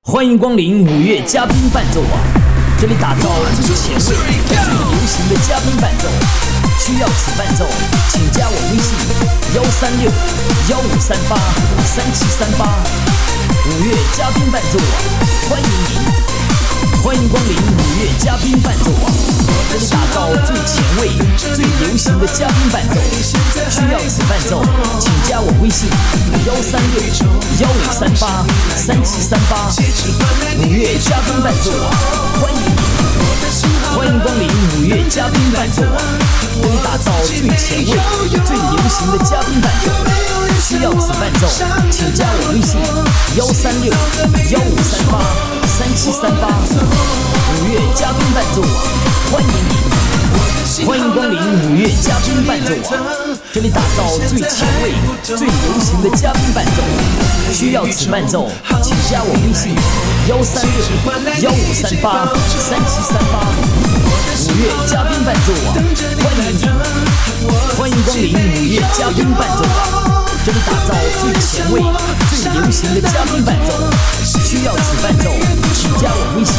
欢迎光临五月嘉宾伴奏网，这里打造最前卫、最流行的嘉宾伴奏。需要此伴奏，请加我微信136-1538-3738。五月嘉宾伴奏网，欢迎您！欢迎光临五月嘉宾伴奏网，这里打造最前卫、最流行的嘉宾伴奏。需要此伴奏，请加我微信136-1538-3738。五月嘉宾伴奏网，欢迎您！欢迎光临五月嘉宾伴奏网，这里打造最前卫、最流行的嘉宾伴奏。需要此伴奏，请加我微信136-1538-3738。五月嘉宾伴奏网，欢迎您！欢迎光临五月嘉宾伴奏网，这里打造最前卫、最流行的嘉宾伴奏。需要此伴奏，请加我微信136-1538-3738。五月嘉宾伴奏网，欢迎您！欢迎光临五月嘉宾伴奏网，这里打造最前卫、最流行的嘉宾伴奏。需要此伴奏，请加我微信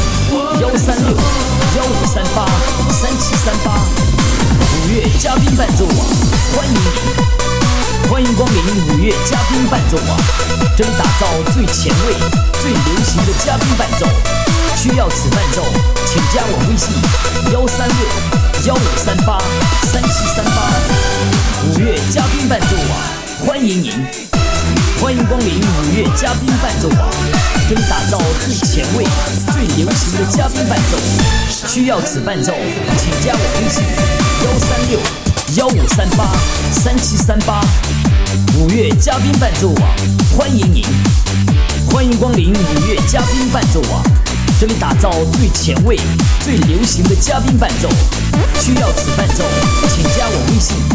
136-1538-3738。五月嘉宾伴奏网，欢迎您！欢迎光临五月嘉宾伴奏网，这里打造最前卫、最流行的嘉宾伴奏。需要此伴奏，请加我微信136-1538-3738。五月嘉宾伴奏网，欢迎您！欢迎光临五月嘉宾伴奏网，这里打造最前卫、最流行的嘉宾伴奏。需要此伴奏，请加我微信136-1538-3738。五月嘉宾伴奏网，欢迎您！欢迎光临五月嘉宾伴奏网，这里打造最前卫、最流行的嘉宾伴奏。需要此伴奏，请加我微信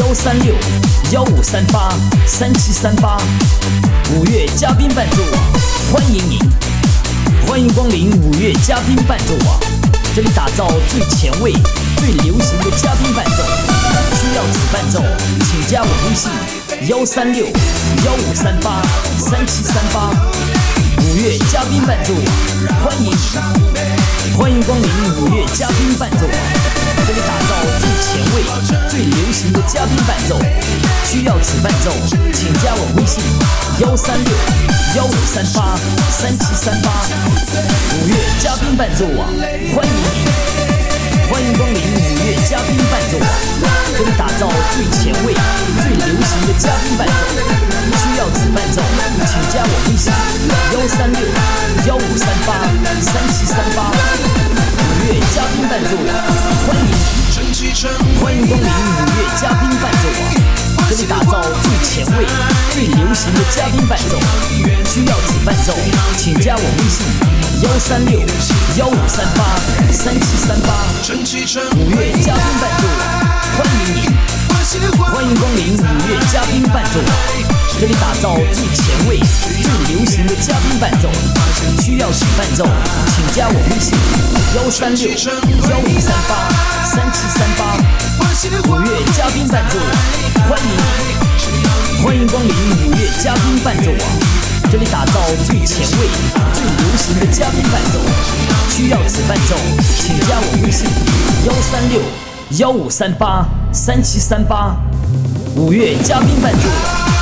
136-1538-3738。五月嘉宾伴奏网，欢迎您！欢迎光临五月嘉宾伴奏网，这里打造最前卫、最流行的嘉宾伴奏。需要此伴奏，请加我微信136-1538-3738。五月嘉宾伴奏网，欢迎您！欢迎光临五月嘉宾伴奏网，这里打造最前卫、最流行的嘉宾伴奏。需要此伴奏，请加我微信136-1538-3738。五月嘉宾伴奏网，欢迎您！欢迎光临五月嘉宾伴奏网，这里打造最前卫、最流行的嘉宾伴奏。需要此伴奏，请加我微信136-1538-3738。五月嘉宾伴奏网，欢迎您！欢迎光临五月嘉宾伴奏网，这里打造最前卫、最流行的嘉宾伴奏。需要此伴奏，请加我微信136-1538-3738。五月嘉宾伴奏网，欢迎您！欢迎光临五月嘉宾伴奏网，这里打造最前卫、最流行的嘉宾伴奏。需要此伴奏，请加我微信136-1538-3738。五月嘉宾伴奏网，欢迎您！欢迎光临五月嘉宾伴奏网，这里打造最前卫、最流行的嘉宾伴奏。需要此伴奏，请加我微信136-1538-3738。五月嘉宾伴奏网。